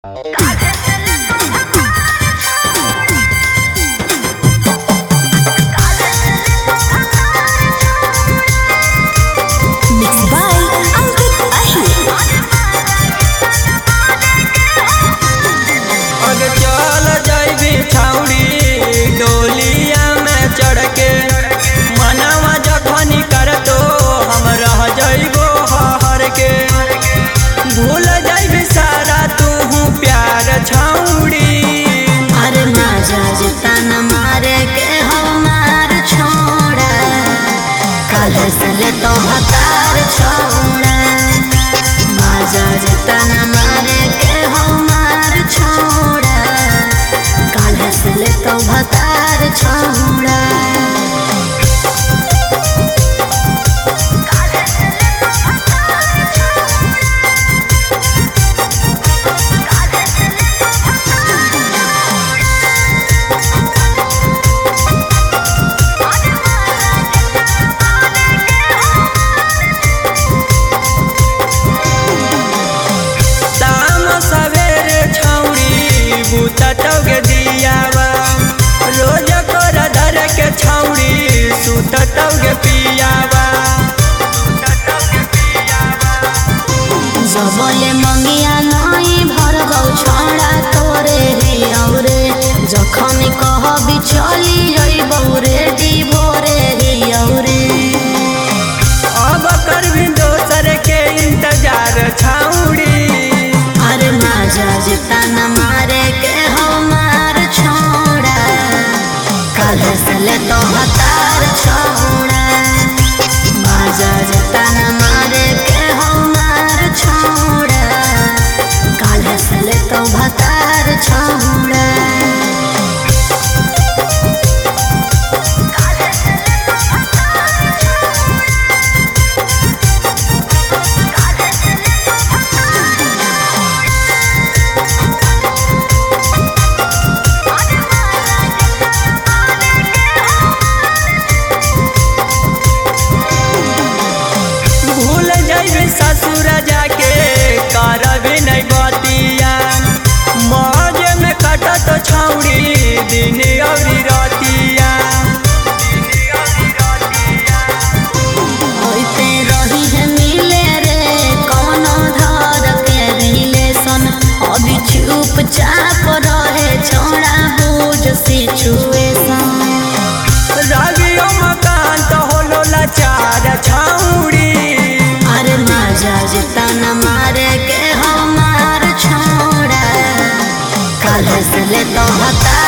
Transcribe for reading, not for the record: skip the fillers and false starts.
भूल जाइबे सारा तू प्यार छौड़ी। अरे माजा जितन मारे के हमार छोड़ा, कल से ले तो हकार छोड़ा। माजा जितन मारे के हमार छोड़ा, कल से ले तो हकार छोड़ा। तटोगे दियावा रोज कर धर के छौड़ी सुतटोगे पियावा। जबले मंगिया नहीं भर गौ छोड़ा तोरे रे औरे, जखन कहबी चली जइबौ रे डिभोरे रे औरे। अब कर भी दोसर के इंतजार छौड़ी। अरे माजा जितन मारे के हमार छोड़ा, कल से ले तो हतार छोड़ा। माजा जितन मारे के हमार छोड़ा, कल से ले तो हतार छोड़ा। ससुर जाके करबी नहीं बतिया, मौज में कटत छौड़ी दिन औरी रतिया। होते रही है मिले रे कोनो धर के रिलेशन, अभी चुपचाप रहे छोड़ा बुझ सिचुएशन। रवियो मकान तो होलो लाचार छौड़ी। अरे माजा जितन मारे के हमार छोड़ा, कल से ले तो हता